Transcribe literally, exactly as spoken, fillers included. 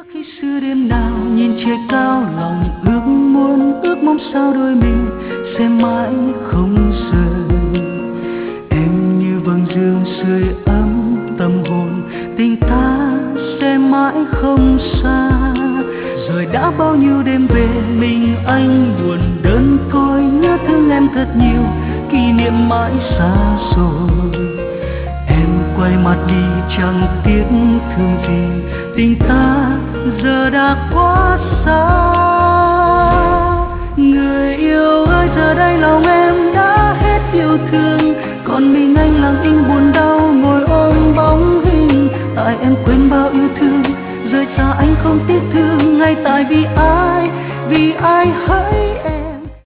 Khi xưa đêm nào nhìn trời cao lòng ước muốn ước mong sao đôi mình sẽ mãi không rời. Em như vầng dương sưởi ấm tâm hồn, tình ta sẽ mãi không xa. Rồi đã bao nhiêu đêm về mình anh buồn đơn côi, nhớ thương em thật nhiều, kỷ niệm mãi xa rồi. Em quay mặt đi chẳng tiếc thương gì, tình ta giờ đã quá xa. Người yêu ơi giờ đây lòng em đã hết yêu thương, còn mình anh lặng im buồn đau ngồi ôm bóng hình. Tại em quên bao yêu thương, rời xa anh không tiếc thương, ngay tại vì ai, vì ai hỡi